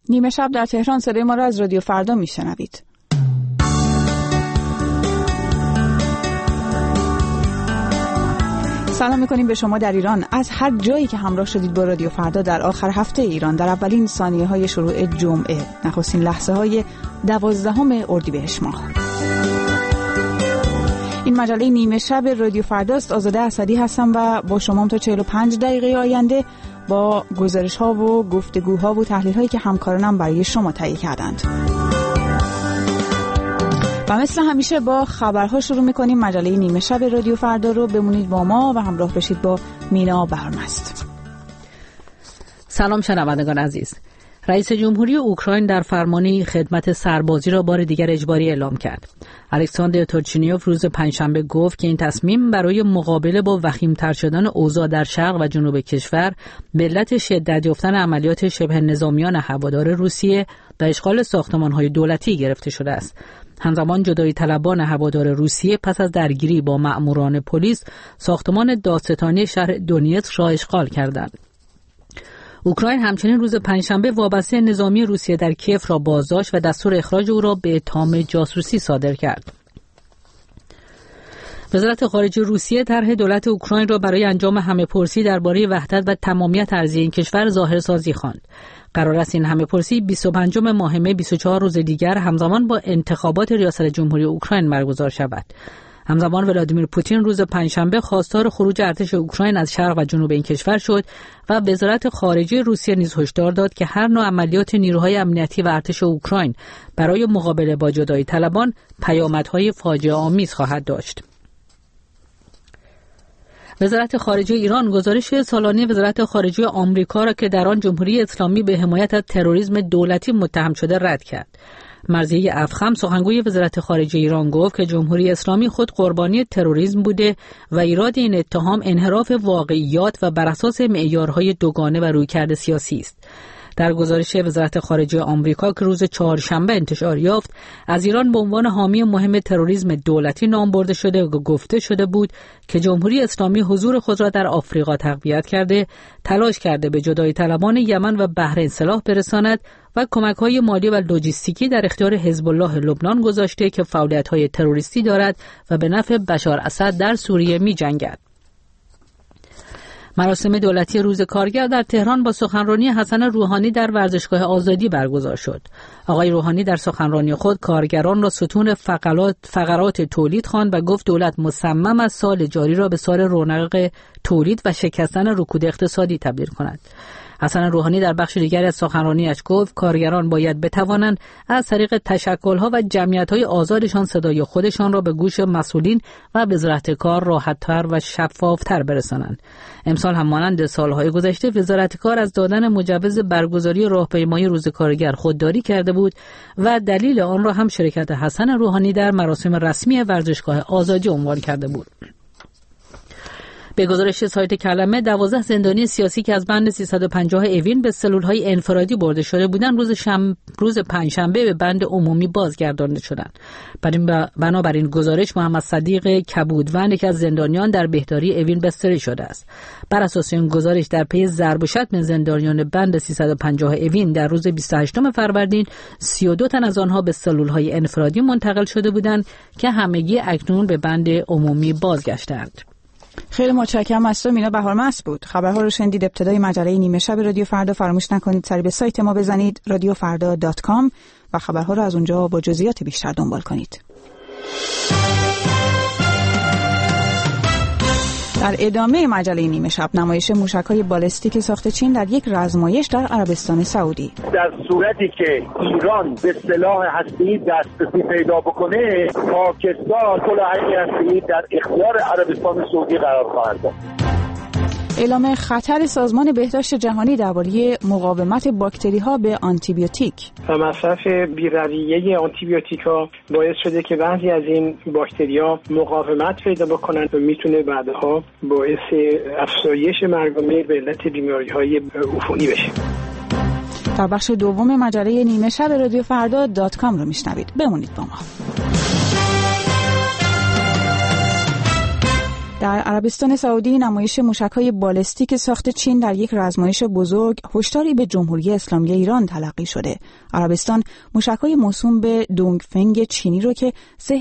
نیمه شب در تهران، صدای ما را از رادیو فردا میشنوید. سلام میکنیم به شما در ایران از هر جایی که همراه شدید با رادیو فردا در آخر هفته ایران، در اولین ثانیه های شروع جمعه، نخستین لحظه های 12 اردیبهشت ماه. این مجله نیمه شب رادیو فرداست. آزاده اسدی هستم و با شما تا 45 دقیقه آینده با گزارش ها و گفتگوها و تحلیل هایی که همکارانم برای شما تهیه کردند. و مثل همیشه با خبرها شروع میکنیم مجله نیمه شب رادیو فردا رو. بمونید با ما و همراه بشید با مینا بهرمست. سلام شنوندگان عزیز. رئیس جمهوری اوکراین در فرمانی خدمت سربازی را بار دیگر اجباری اعلام کرد. الکساندر تورچینیوف روز پنجشنبه گفت که این تصمیم برای مقابله با وخیم‌تر شدن اوضاع در شرق و جنوب کشور به علت شدت یافتن عملیات شبه نظامیان هوادار روسیه و اشغال ساختمان‌های دولتی گرفته شده است. همزمان جدایی طلبان هوادار روسیه پس از درگیری با مأموران پلیس ساختمان دادستانی شهر دونیتسک را اشغال کردند. اوکراین همچنین روز پنجشنبه وابسته نظامی روسیه در کیف را بازداشت و دستور اخراج او را به اتهام جاسوسی صادر کرد. وزارت خارجه روسیه طرح دولت اوکراین را برای انجام همه‌پرسی درباره وحدت و تمامیت ارضی این کشور ظاهرسازی خواند. قرار است این همه‌پرسی 25 ماه مه 24 روز دیگر همزمان با انتخابات ریاست جمهوری اوکراین برگزار شود. همزمان ولادیمیر پوتین روز پنجشنبه خواستار خروج ارتش اوکراین از شرق و جنوب این کشور شد و وزارت خارجه روسیه نیز هشدار داد که هر نوع عملیات نیروهای امنیتی و ارتش اوکراین برای مقابله با جدایی طلبان پیامدهای فاجعه آمیز خواهد داشت. وزارت خارجه ایران گزارش سالانه وزارت خارجه آمریکا را که در آن جمهوری اسلامی به حمایت از تروریسم دولتی متهم شده رد کرد. مرضیه افخم سخنگوی وزارت خارجه ایران گفت که جمهوری اسلامی خود قربانی تروریسم بوده و ایراد این اتهام انحراف واقعیات و بر اساس معیارهای دوگانه و رویکرد سیاسی است. در گزارش وزارت خارجه آمریکا که روز چهارشنبه انتشار یافت، از ایران به عنوان حامی مهم تروریسم دولتی نام برده شده و گفته شده بود که جمهوری اسلامی حضور خود را در آفریقا تقویت کرده، تلاش کرده به جدایی طلبان یمن و بحرین سلاح برساند و کمک‌های مالی و لوجستیکی در اختیار حزب الله لبنان گذاشته که فعالیت‌های تروریستی دارد و به نفع بشار اسد در سوریه می‌جنگد. مراسم دولتی روز کارگر در تهران با سخنرانی حسن روحانی در ورزشگاه آزادی برگزار شد. آقای روحانی در سخنرانی خود کارگران را ستون فقرات تولید خواند و گفت دولت مصمم است سال جاری را به سال رونق تولید و شکستن رکود اقتصادی تبدیل کند. حسن روحانی در بخش دیگری از سخنرانیش گفت کارگران باید بتوانند از طریق تشکل‌ها و جمعیت‌های آزادشان صدای خودشان را به گوش مسئولین و وزارت کار راحت‌تر و شفاف‌تر برسانند. امسال هم مانند سال‌های گذشته وزارت کار از دادن مجوز برگزاری راهپیمایی روز کارگر خودداری کرده بود و دلیل آن را هم شرکت حسن روحانی در مراسم رسمی ورزشگاه آزادی عنوان کرده بود. به گزارش سایت کلمه 12 زندانی سیاسی که از بند 350 اوین به سلول‌های انفرادی برده شده بودند روز پنجشنبه به بند عمومی بازگردانده شدند. بنابراین گزارش محمد صدیق کبودوند که از زندانیان در بهداری اوین بستری شده است. بر اساس این گزارش در پی ضرب و شتم زندانیان بند 350 اوین در روز 28 فروردین 32 تن از آنها به سلول‌های انفرادی منتقل شده بودند که همگی اکنون به بند عمومی بازگشتند. خیلی متشکرم از تو مینا بهرمست بود. خبرها رو شنیدید. ابتدای مجله نیمه شب رادیو فردا. فراموش نکنید سری به سایت ما بزنید radiofarda.com و خبرها رو از اونجا با جزئیات بیشتر دنبال کنید. در ادامه مجله نیمه شب نمایش موشک‌های بالستیک ساخت چین در یک رزمایش در عربستان سعودی. در صورتی که ایران به سلاح هسته‌ای دسترسی پیدا بکنه، پاکستان سلاح هسته‌ای در اختیار عربستان سعودی قرار خواهد داد. اعلام خطر سازمان بهداشت جهانی درباره مقاومت باکتری‌ها به آنتیبیوتیک. مصرف بی‌رویه آنتیبیوتیک‌ها باعث شده که بعضی از این باکتری‌ها مقاومت پیدا بکنند و میتونه بعدها باعث افزایش مرگ و میر به علت بیماری‌های عفونی بشه. در بخش دوم مجله نیمه شب رادیو فردا .com رو میشنوید. بمونید با ما. در عربستان سعودی نمایش موشک‌های بالستیک ساخت چین در یک رزمایش بزرگ هشداری به جمهوری اسلامی ایران تلقی شده. عربستان موشک‌های موسوم به دونگفنگ چینی رو که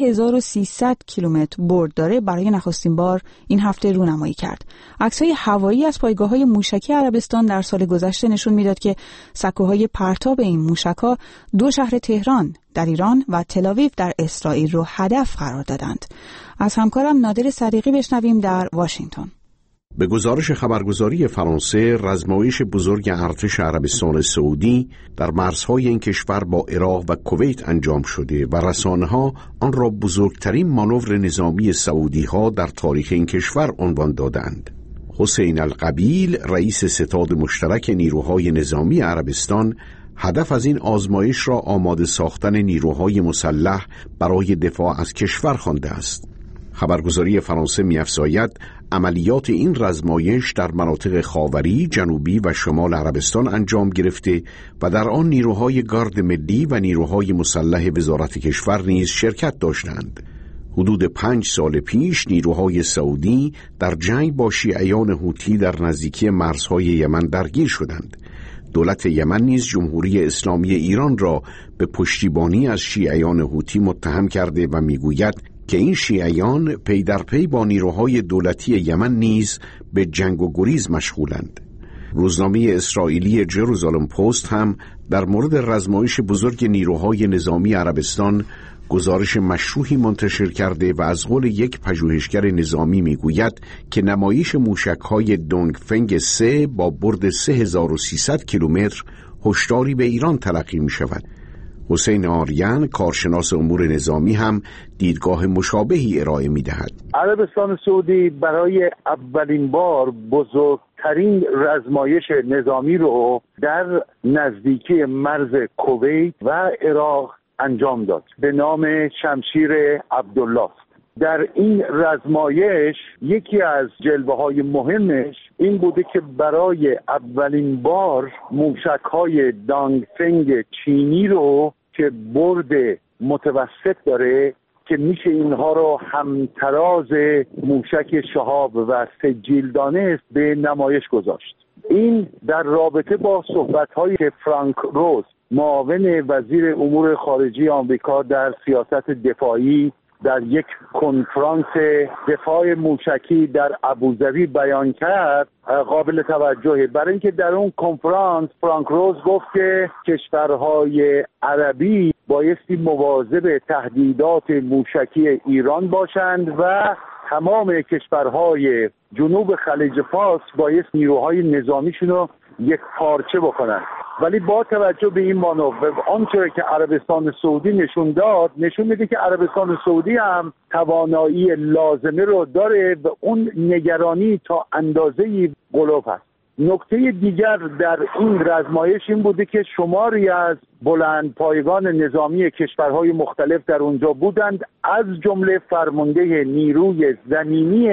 3300 کیلومتر برد داره برای نخستین بار این هفته رونمایی کرد. عکس‌های هوایی از پایگاه‌های موشکی عربستان در سال گذشته نشون میداد که سکوهای پرتاب این موشک‌ها دو شهر تهران در ایران و تل‌آویو در اسرائیل رو هدف قرار دادند. از همکارم نادر صدیقی بشنویم در واشنگتن. به گزارش خبرگزاری فرانسه، رزمایش بزرگ ارتش عربستان سعودی در مرزهای این کشور با عراق و کویت انجام شده و رسانه‌ها آن را بزرگترین مانور نظامی سعودی‌ها در تاریخ این کشور عنوان دادند. حسین القبیل، رئیس ستاد مشترک نیروهای نظامی عربستان، هدف از این آزمایش را آماده ساختن نیروهای مسلح برای دفاع از کشور خوانده است. خبرگزاری فرانسه می‌افزاید عملیات این رزمایش در مناطق خاوری، جنوبی و شمال عربستان انجام گرفته و در آن نیروهای گارد ملی و نیروهای مسلح وزارت کشور نیز شرکت داشتند. حدود 5 سال پیش نیروهای سعودی در جنگ با شیعیان هوتی در نزدیکی مرزهای یمن درگیر شدند. دولت یمن نیز جمهوری اسلامی ایران را به پشتیبانی از شیعیان هوتی متهم کرده و میگوید که این شیعیان پی در پی با نیروهای دولتی یمن نیز به جنگ و گریز مشغولند. روزنامه اسرائیلی جروزالم پست هم در مورد رزمایش بزرگ نیروهای نظامی عربستان گزارش مشروحی منتشر کرده و از قول یک پژوهشگر نظامی میگوید که نمایش موشک‌های دونگفنگ 3 با برد 3300 کیلومتر هشداری به ایران تلقی می‌شود. حسین آریان، کارشناس امور نظامی، هم دیدگاه مشابهی ارائه می‌دهد. عربستان سعودی برای اولین بار بزرگترین رزمایش نظامی رو در نزدیکی مرز کویت و عراق انجام داد به نام شمشیر عبدالله. در این رزمایش یکی از جلوه‌های مهمش این بوده که برای اولین بار موشک‌های دونگفنگ چینی رو که برد متوسط داره که میشه اینها رو همتراز موشک شهاب و سجیل دانست به نمایش گذاشت. این در رابطه با صحبت‌های فرانک روز، معاون وزیر امور خارجه آمریکا در سیاست دفاعی، در یک کنفرانس دفاع موشکی در ابوظبی بیان کرد قابل توجهه، برای اینکه در اون کنفرانس فرانک روز گفت که کشورهای عربی بایستی مواظب تهدیدات موشکی ایران باشند و تمام کشورهای جنوب خلیج فارس بایست نیروهای نظامیشون رو یک پارچه بکنن. ولی با توجه به این مانور آنچه که عربستان سعودی نشون داد، نشون میده که عربستان سعودی هم توانایی لازمه رو داره و اون نگرانی تا اندازه‌ای غلوب هست. نکته دیگر در این رزمایش این بوده که شماری از بلند پایگان نظامی کشورهای مختلف در اونجا بودند، از جمله فرمانده نیروی زمینی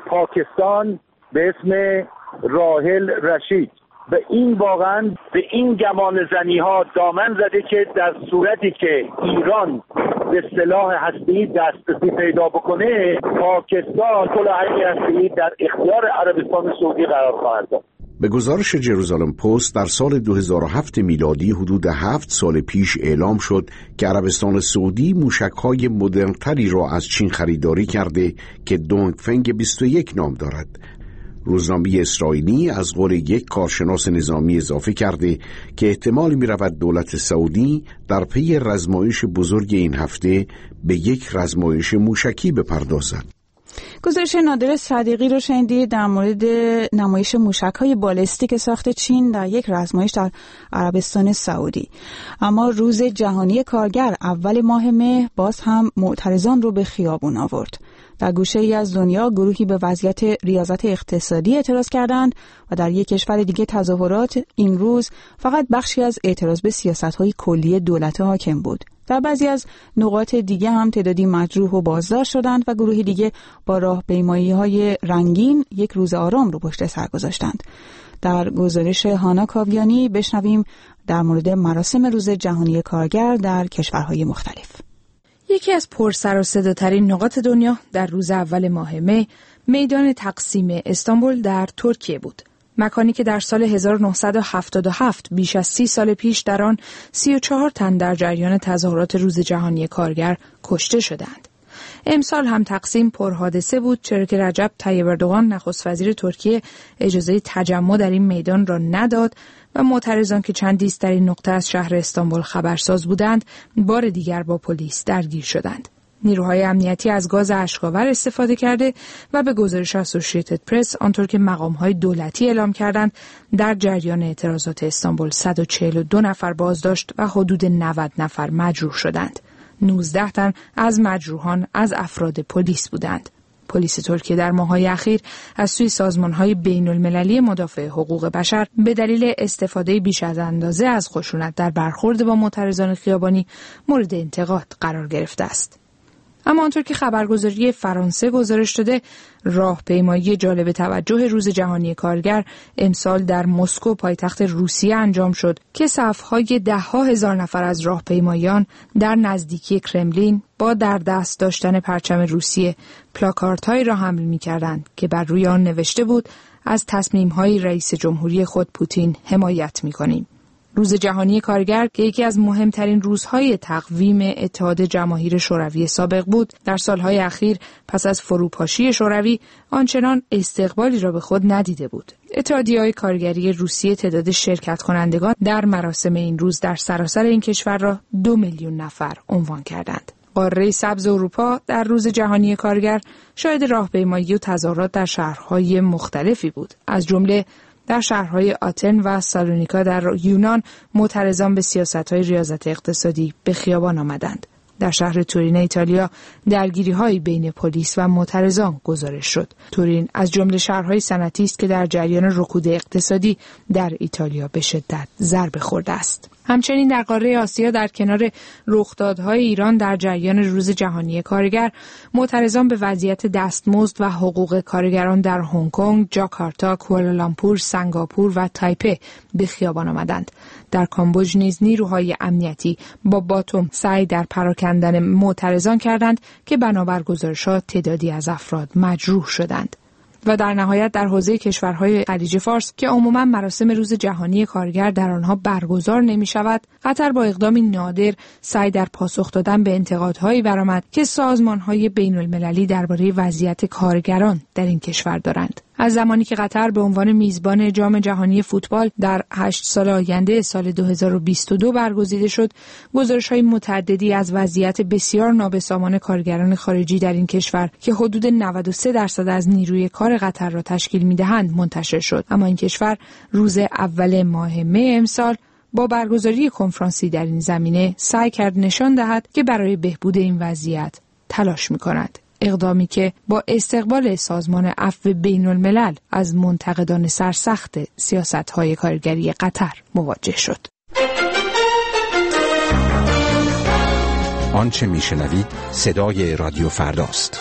پاکستان به اسم راحل رشید. به این واقعا به این گمان زنی ها دامن زده که در صورتی که ایران به سلاح هسته‌ای دسترسی پیدا بکنه، پاکستان سلاح هسته‌ای در اختیار عربستان سعودی قرار خواهد داد. به گزارش جروزالم پست در سال 2007 میلادی حدود 7 سال پیش اعلام شد که عربستان سعودی موشک‌های مدرن‌تری را از چین خریداری کرده که دونگفنگ 21 نام دارد. روزنامه اسرائیلی از قول یک کارشناس نظامی اضافه کرده که احتمال می‌رود دولت سعودی در پی رزمایش بزرگ این هفته به یک رزمایش موشکی بپردازد. گزارش نادر صدیقی رو شنیدید در مورد نمایش موشک‌های بالستیک ساخت چین در یک رزمایش در عربستان سعودی. اما روز جهانی کارگر اول ماه مه باز هم معترضان رو به خیابون آورد. در گوشه‌ای از دنیا گروهی به وضعیت ریاضت اقتصادی اعتراض کردند و در یک کشور دیگه تظاهرات این روز فقط بخشی از اعتراض به سیاست‌های کلی دولت حاکم بود. در بعضی از نقاط دیگه هم تعدادی مجروح و بازداشت شدند و گروهی دیگه با راهپیمایی‌های رنگین یک روز آرام رو پشت سر گذاشتند. در گزارش هانا کاویانی بشنویم در مورد مراسم روز جهانی کارگر در کشورهای مختلف. یکی از پر سر و صداترین نقاط دنیا در روز اول ماه مه میدان تقسیم استانبول در ترکیه بود. مکانی که در سال 1977 بیش از 30 سال پیش در آن 34 تن در جریان تظاهرات روز جهانی کارگر کشته شدند. امسال هم تقسیم پرحادثه بود، چرا که رجب طیب اردوغان نخست وزیر ترکیه اجازه تجمع در این میدان را نداد و معترضان که چندی است در این نقطه از شهر استانبول خبرساز بودند بار دیگر با پلیس درگیر شدند. نیروهای امنیتی از گاز اشک‌آور استفاده کرده و به گزارش اسوسییتد پرس آنطور که مقام‌های دولتی اعلام کردند در جریان اعتراضات استانبول 142 نفر بازداشت و حدود 90 نفر مجروح شدند. 19 تن از مجروحان از افراد پلیس بودند. پلیس ترکیه در ماه‌های اخیر از سوی سازمان‌های بین‌المللی مدافع حقوق بشر به دلیل استفاده بیش از اندازه از خشونت در برخورد با معترضان خیابانی مورد انتقاد قرار گرفته است. اما آنطور که خبرگزاری فرانسه گزارش داده، راهپیمایی جالب توجه روز جهانی کارگر امسال در مسکو پایتخت روسیه انجام شد که صف‌های ده‌ها هزار نفر از راهپیمایان در نزدیکی کرملین با در دست داشتن پرچم روسیه پلاکاردهایی را حمل می‌کردند که بر روی آن نوشته بود از تصمیم‌های رئیس جمهوری خود پوتین حمایت می‌کنیم. روز جهانی کارگر که یکی از مهمترین روزهای تقویم اتحاد جماهیر شوروی سابق بود، در سالهای اخیر پس از فروپاشی شوروی آنچنان استقبالی را به خود ندیده بود. اتحادیه‌های کارگری روسیه تعداد شرکت کنندگان در مراسم این روز در سراسر این کشور را 2 میلیون نفر عنوان کردند. قاره سبز اروپا در روز جهانی کارگر شاهد راهپیمایی و تظاهرات در شهرهای مختلفی بود، از جمله در شهرهای آتن و سالونیکا در یونان معترضان به سیاست‌های ریاضت اقتصادی به خیابان آمدند. در شهر تورین ایتالیا درگیری‌های بین پلیس و معترضان گزارش شد. تورین از جمله شهرهای صنعتی است که در جریان رکود اقتصادی در ایتالیا به شدت ضربه خورده است. همچنین در قاره آسیا در کنار رخدادهای ایران در جریان روز جهانی کارگر، معترضان به وضعیت دستمزد و حقوق کارگران در هنگ کنگ، جاکارتا، کوالالامپور، سنگاپور و تایپه به خیابان آمدند. در کامبوج نیز نیروهای امنیتی با باتوم سعی در پراکندن معترضان کردند که بنابر گزارشات تعدادی از افراد مجروح شدند. و در نهایت در حوزه کشورهای خلیج فارس که عموما مراسم روز جهانی کارگر در آنها برگزار نمی شود، قطر با اقدامی نادر سعی در پاسخ دادن به انتقادهایی برآمد که سازمانهای بین المللی درباره وضعیت کارگران در این کشور دارند. از زمانی که قطر به عنوان میزبان جام جهانی فوتبال در 8 سال آینده سال 2022 برگزیده شد، گزارش‌های متعددی از وضعیت بسیار نابسامان کارگران خارجی در این کشور که حدود 93% از نیروی کار قطر را تشکیل می‌دهند منتشر شد. اما این کشور روز اول ماه می امسال با برگزاری کنفرانسی در این زمینه سعی کرد نشان دهد که برای بهبود این وضعیت تلاش می‌کند. اقدامی که با استقبال سازمان عفو بین الملل از منتقدان سرسخت سیاست‌های کارگری قطر مواجه شد. آنچه میشنوید صدای رادیو فرداست.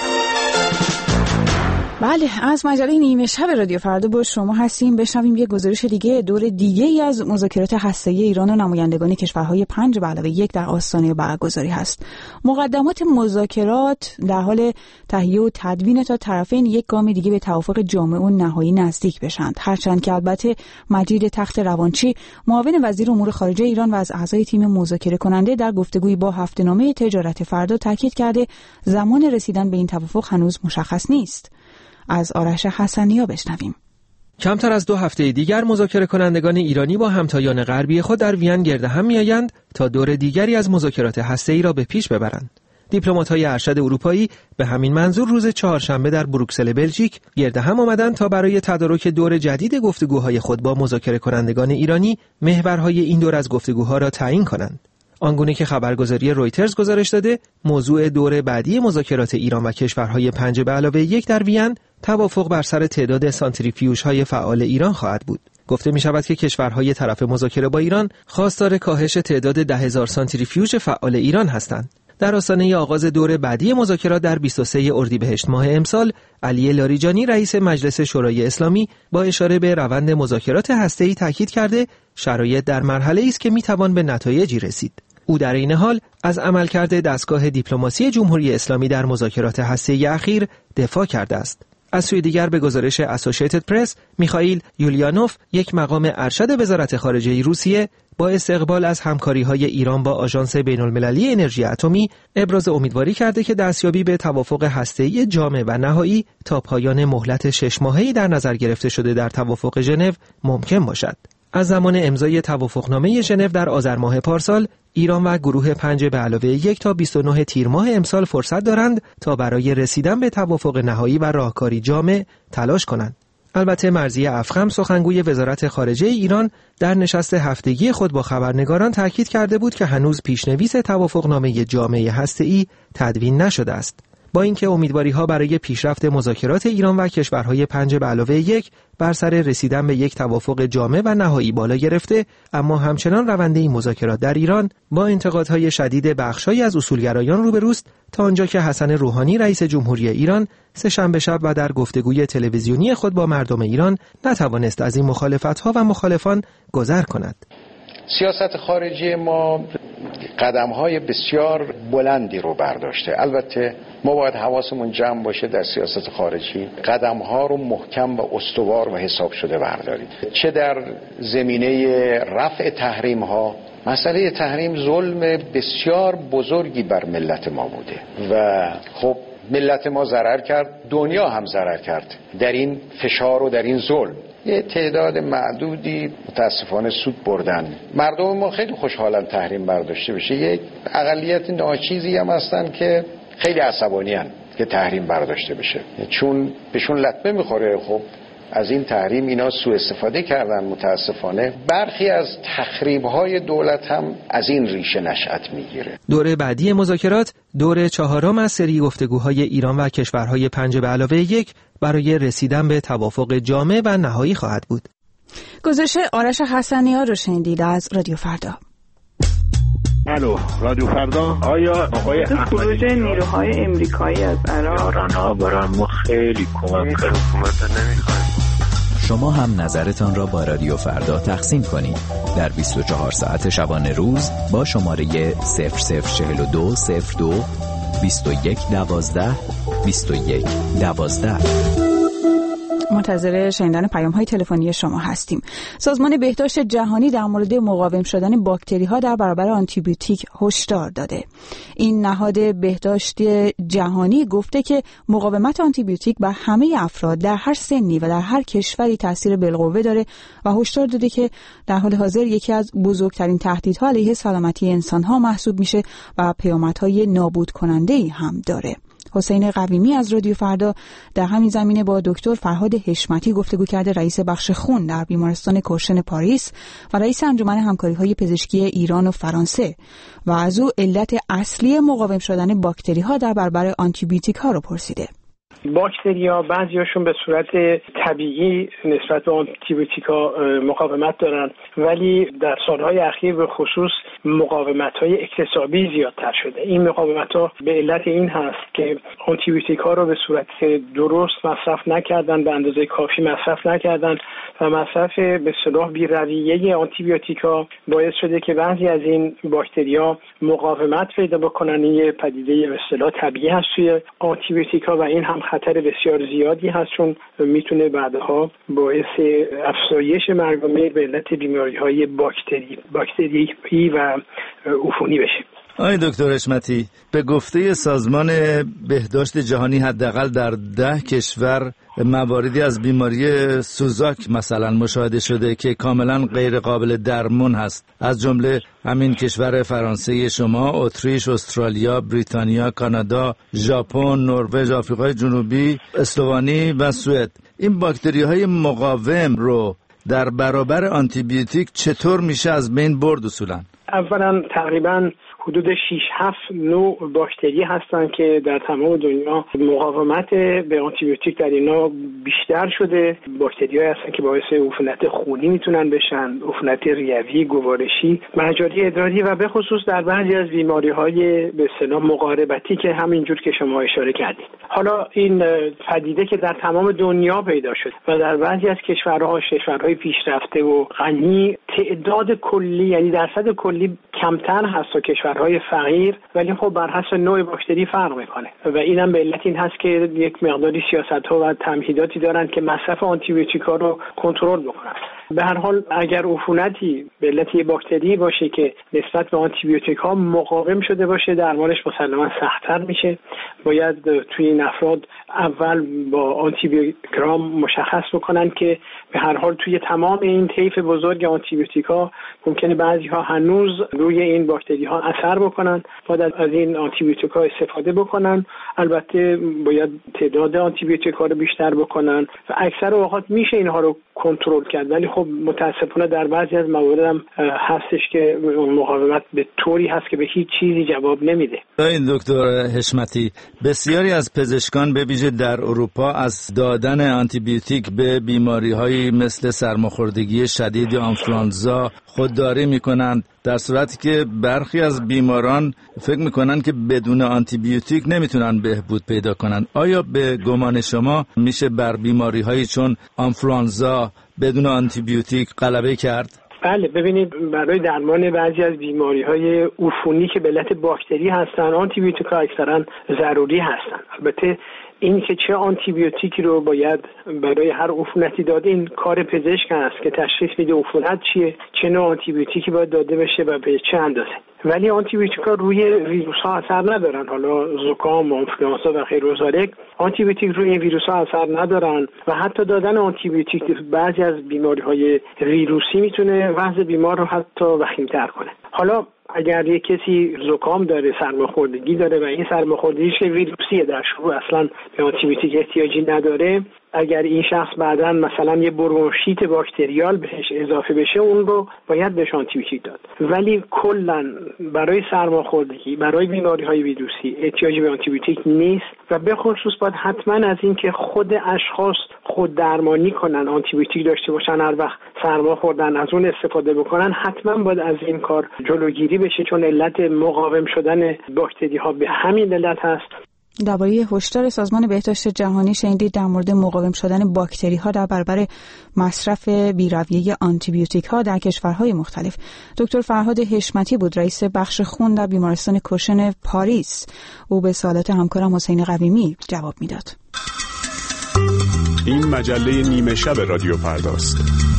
بله، از مجله نیمه شب رادیو فردا با شما هستیم. بشنویم یک گزارش دیگه، دور دیگه‌ای از مذاکرات هسته‌ای ایران و نمایندگان کشورهای 5+1 در آستانه برگزاری هست. مقدمات مذاکرات در حال تهیه و تدوین تا طرفین یک گام دیگه به توافق جامع و نهایی نزدیک بشند. هرچند که البته مجید تخت روانچی، معاون وزیر امور خارجه ایران و از اعضای تیم مذاکره کننده در گفتگویی با هفته‌نامه تجارت فردا تاکید کرده زمان رسیدن به این توافق هنوز مشخص نیست. از آرش حسنیا بشنویم. کمتر از 2 هفته دیگر مذاکره کنندگان ایرانی با همتایان غربی خود در وین گرد هم می‌آیند تا دور دیگری از مذاکرات هسته‌ای را به پیش ببرند. دیپلمات‌های ارشد اروپایی به همین منظور روز چهارشنبه در بروکسل بلژیک گرد هم آمدند تا برای تدارک دور جدید گفتگوهای خود با مذاکره کنندگان ایرانی محورهای این دور از گفتگوها را تعیین کنند. آنگونه که خبرگزاری رویترز گزارش داده، موضوع دور بعدی مذاکرات ایران و کشورهای 5+1 در وین توافق بر سر تعداد سانتریفیوژهای فعال ایران خواهد بود. گفته می شود که کشورهای طرف مذاکره با ایران خواستار کاهش تعداد 10,000 سانتریفیوژ فعال ایران هستند. در آستانه آغاز دور بعدی مذاکرات در 23 اردیبهشت ماه امسال، علی لاریجانی رئیس مجلس شورای اسلامی با اشاره به روند مذاکرات هسته‌ای تاکید کرده شرایط در مرحله‌ای است که می‌توان به نتایجی رسید. او در این حال از عملکرد دستگاه دیپلماسی جمهوری اسلامی در مذاکرات هسته‌ای اخیر دفاع کرده است. از سوی دیگر به گزارش اسوسییتد پرس، میخائیل یولیانوف، یک مقام ارشد وزارت خارجه روسیه، با استقبال از همکاری‌های ایران با آژانس بین‌المللی انرژی اتمی ابراز امیدواری کرده که دستیابی به توافق هسته‌ای جامع و نهایی تا پایان مهلت 6 ماهه‌ای در نظر گرفته شده در توافق ژنو ممکن باشد. از زمان امضای توافقنامه ژنو در آذر ماه پارسال، ایران و گروه 5+1 تا 29 تیر ماه امسال فرصت دارند تا برای رسیدن به توافق نهایی و راهکاری جامع تلاش کنند. البته مرضیه افخم، سخنگوی وزارت خارجه ایران، در نشست هفتگی خود با خبرنگاران تاکید کرده بود که هنوز پیشنویس توافقنامه جامع هسته‌ای تدوین نشده است. با اینکه امیدواری‌ها برای پیشرفت مذاکرات ایران و کشورهای 5+1 بر سر رسیدن به یک توافق جامع و نهایی بالا گرفته، اما همچنان روند این مذاکرات در ایران با انتقادهای شدید بخش‌هایی از اصولگرایان روبروست، تا آنجا که حسن روحانی رئیس جمهوری ایران سه‌شنبه شب و در گفتگوی تلویزیونی خود با مردم ایران نتوانست از این مخالفت‌ها و مخالفان گذر کند. سیاست خارجی ما قدم‌های بسیار بلندی رو برداشته. البته ما باید حواسمون جمع باشه در سیاست خارجی قدم‌ها رو محکم و استوار و حساب شده برداریم. چه در زمینه رفع تحریم‌ها، مسئله تحریم ظلم بسیار بزرگی بر ملت ما بوده و خب ملت ما ضرر کرد، دنیا هم ضرر کرد در این فشار و در این ظلم. یه تعداد معدودی متاسفانه سود بردن. مردم ما خیلی خوشحالن تحریم برداشته بشه. یک اقلیت ناچیزی هم هستن که خیلی عصبانی‌ان که تحریم برداشته بشه، چون بهشون لطمه میخوره. خب از این تحریم اینا سوء استفاده کردن. متاسفانه برخی از تخریب‌های دولت هم از این ریشه نشأت میگیره. دوره بعدی مذاکرات، دوره 4 از سری گفتگوهای ایران و کشورهای 5+1 برای رسیدن به توافق جامع و نهایی خواهد بود. گزارش آرش حسنی‌ها رو شنیدید از رادیو فردا. الو، رادیو فردا. آیا آقای خروج نیروهای امریکایی از عراق ایران‌ها برای ما خیلی کمک کرد. حکومت نمی‌خوایم. شما هم نظرتان را با رادیو فردا تقسیم کنید در 24 ساعت شبانه روز با شماره 0042 02 21 12 21 12. منتظر شنیدن پیام‌های تلفنی شما هستیم. سازمان بهداشت جهانی در مورد مقاوم شدن باکتری‌ها در برابر آنتیبیوتیک هشدار داده. این نهاد بهداشت جهانی گفته که مقاومت آنتیبیوتیک بر همه افراد در هر سنی و در هر کشوری تاثیر بالقوه داره و هشدار داده که در حال حاضر یکی از بزرگترین تهدیدها علیه سلامتی انسان‌ها محسوب میشه و پیامدهای نابود کننده‌ای هم داره. حسین قویمی از رادیو فردا در همین زمینه با دکتر فرهاد حشمتی گفتگو کرده، رئیس بخش خون در بیمارستان کرشن پاریس و رئیس انجمن همکاری‌های پزشکی ایران و فرانسه و از او علت اصلی مقاوم شدن باکتری‌ها در برابر آنتیبیوتیک‌ها رو پرسیده. باکتریا بعضیاشون به صورت طبیعی نسبت به آنتیبیوتیکا مقاومت دارن، ولی در سالهای اخیر به خصوص مقاومت‌های اکتسابی زیادتر شده. این مقاومت‌ها به علت این هست که آنتیبیوتیکا رو به صورت درست مصرف نکردن، به اندازه کافی مصرف نکردن و مصرف به اصطلاح بی‌رویه آنتیبیوتیکا باعث شده که بعضی از این باکتریا مقاومت پیدا بکنن. این پدیده به اصطلاح طبیعی هست توی آنتیبیوتیکا و این هم خطر بسیار زیادی هست، چون میتونه بعدها باعث افزایش مرگ و میر به علت بیماری‌های باکتری و عفونی بشه. آقای دکتر حشمتی، به گفته سازمان بهداشت جهانی حداقل در 10 کشور مواردی از بیماری سوزاک مثلا مشاهده شده که کاملا غیر قابل درمان هست، از جمله همین کشور فرانسه شما، اتریش، استرالیا، بریتانیا، کانادا، ژاپن، نروژ، آفریقای جنوبی، اسلوونی و سوئد. این باکتری‌های مقاوم رو در برابر آنتیبیوتیک چطور میشه از بین برد اصولا؟ اولا تقریبا حدود 6-7 نوع باکتری هستن که در تمام دنیا مقاومت به آنتیبیوتیک در اینا بیشتر شده. باکتریایی هستن که باعث عفونت خونی میتونن بشن، عفونت ریوی، گوارشی، مجاری ادراری و به خصوص در بعضی از بیماری‌های به اصطلاح مقاربتی که همینجور که شما اشاره کردید. حالا این پدیده که در تمام دنیا پیدا شد و در بعضی از کشورهای پیشرفته و غنی تعداد کلی یعنی درصد کلی کمتر هست تا کشورهای فقیر، ولی خب بر حسب نوع باکتری فرق میکنه و اینم به علت این هست که یک مقداری سیاست‌ها و تمهیداتی دارن که مصرف آنتیبیوتیکا رو کنترل بکنن. به هر حال اگر عفونتی به علت یه باکتری باشه که نسبت به آنتیبیوتیکا مقاوم شده باشه، درمانش مسلماً سخت‌تر میشه. باید توی این افراد اول با آنتیبیوتیکا مشخص بکنن که به هر حال توی تمام این طیف بزرگ آنتیبیوتیکا ممکنه بعضی‌ها هنوز روی این باکتری‌ها اثر بکنن. باید از این آنتیبیوتیکا استفاده بکنن. البته باید تعداد آنتیبیوتیکا رو بیشتر بکنن و اکثر اوقات میشه اینها رو کنترل کرد، ولی خب متاسفانه در بعضی از موارد هم هستش که مقاومت به طوری هست که به هیچ چیزی جواب نمیده. این دکتر حشمتی، بسیاری از پزشکان به ویژه در اروپا از دادن آنتیبیوتیک به بیماری‌هایی مثل سرماخوردگی شدید یا آنفلوانزا خودداری می‌کنند، در صورتی که برخی از بیماران فکر می‌کنند که بدون آنتیبیوتیک نمیتونن بهبود پیدا کنند. آیا به گمان شما میشه بر بیماری‌هایی چون آنفلوانزا بدون آنتیبیوتیک غلبه کرد؟ بله، ببینید برای درمان بعضی از بیماری‌های عفونی که به علت باکتری هستن آنتیبیوتیکا اکثرا ضروری هستن. البته این که چه آنتیبیوتیکی رو باید برای هر عفونتی داده این کار پزشک است که تشخیص میده عفونت چیه، چه نوع آنتیبیوتیکی باید داده بشه و به چه اندازه. ولی آنتیبیوتیکا روی ویروس‌ها اثر ندارن. حالا زکام، آنفلوانزا و غیر ذالک آنتیبیوتیک روی این ویروس‌ها اثر ندارن و حتی دادن آنتیبیوتیک بعضی از بیماری‌های ویروسی میتونه وضع بیمار رو حتی وخیم‌تر کنه. حالا اگر یک کسی زکام داره، سرماخوردگی داره و این سرماخوردگیش که ویروسیه، در شروع اصلا به آنتیبیوتیک احتیاجی نداره، اگر این شخص بعداً مثلا یه برونشیت باکتریال بهش اضافه بشه اون رو باید بهش آنتیبیوتیک داد. ولی کلاً برای سرماخوردگی، برای بیماری‌های ویروسی احتیاجی به آنتیبیوتیک نیست و به خصوص باید حتما از این که خود اشخاص خود درمانی کنن، آنتیبیوتیک داشته باشن، هر وقت سرما خوردن از اون استفاده بکنن، حتما باید از این کار جلوگیری بشه، چون علت مقاوم شدن باکتری‌ها به همین علت هست. درباره هشدار سازمان بهداشت جهانی شنیدید در مورد مقاوم شدن باکتری‌ها در برابر مصرف بی‌رویه آنتیبیوتیک‌ها در کشورهای مختلف. دکتر فرهاد حشمتی بود، رئیس بخش خون در بیمارستان کوشن پاریس. او به سوالات همکارم حسین قویمی جواب میداد. این مجله نیمه شب رادیو فرداست.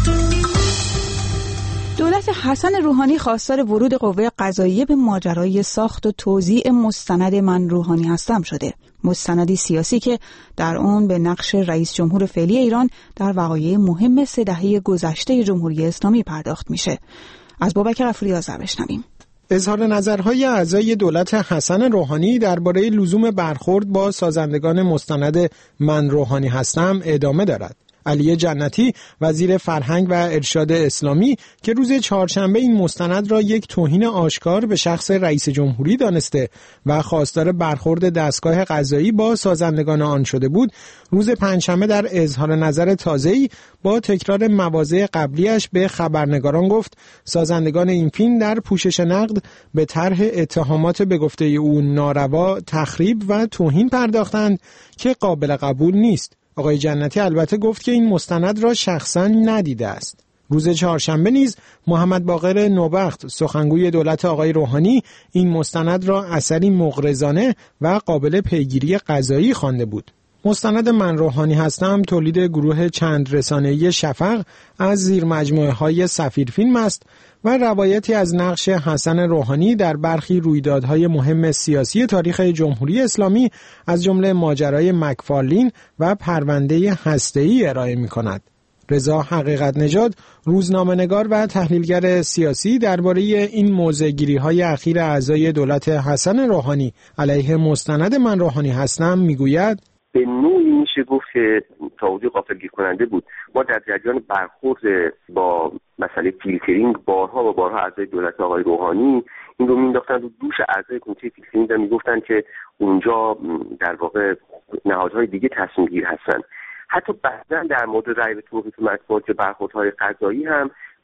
دولت حسن روحانی خواستار ورود قوه قضاییه به ماجرای ساخت و توزیع مستند من روحانی هستم شده. مستندی سیاسی که در آن به نقش رئیس جمهور فعلی ایران در وقایع مهم 3 دهه گذشته جمهوری اسلامی پرداخت میشه. از بابک غفوری آذر بشنویم. اظهار نظرهای اعضای دولت حسن روحانی درباره لزوم برخورد با سازندگان مستند من روحانی هستم ادامه دارد. علی جنتی وزیر فرهنگ و ارشاد اسلامی که روز چهارشنبه این مستند را یک توهین آشکار به شخص رئیس جمهوری دانسته و خواستار برخورد دستگاه قضایی با سازندگان آن شده بود، روز پنجشنبه در اظهار نظر تازه‌ای با تکرار مواضع قبلیش به خبرنگاران گفت سازندگان این فیلم در پوشش نقد به طرح اتهامات به گفته او ناروا، تخریب و توهین پرداختند که قابل قبول نیست. آقای جنتی البته گفت که این مستند را شخصا ندیده است. روز چهارشنبه نیز محمد باقر نوبخت سخنگوی دولت آقای روحانی این مستند را اثری مغرضانه و قابل پیگیری قضایی خوانده بود. مستند من روحانی هستم تولید گروه چند رسانه‌ای شفق از زیر مجموعه‌های سفیر فیلم است و روایتی از نقش حسن روحانی در برخی رویدادهای مهم سیاسی تاریخ جمهوری اسلامی از جمله ماجرای مکفارلین و پرونده هسته‌ای ارائه می‌کند. رضا حقیقت نژاد روزنامه‌نگار و تحلیلگر سیاسی درباره این موضع‌گیری‌های اخیر اعضای دولت حسن روحانی علیه مستند من روحانی هستم می‌گوید به نوعی میشه گفت که تعهدی غافلگیر کننده بود. ما در جریان برخورد با مسئله فیلترینگ بارها و بارها اعضای دولت آقای روحانی این رو مینداختن رو دوش اعضای کمیته فیلترینگ و میگفتن که اونجا در واقع نهادهای دیگه تصمیم گیر هستن. حتی بعداً در مورد رأی به توقیف مطبوعات برخوردهای قضایی هم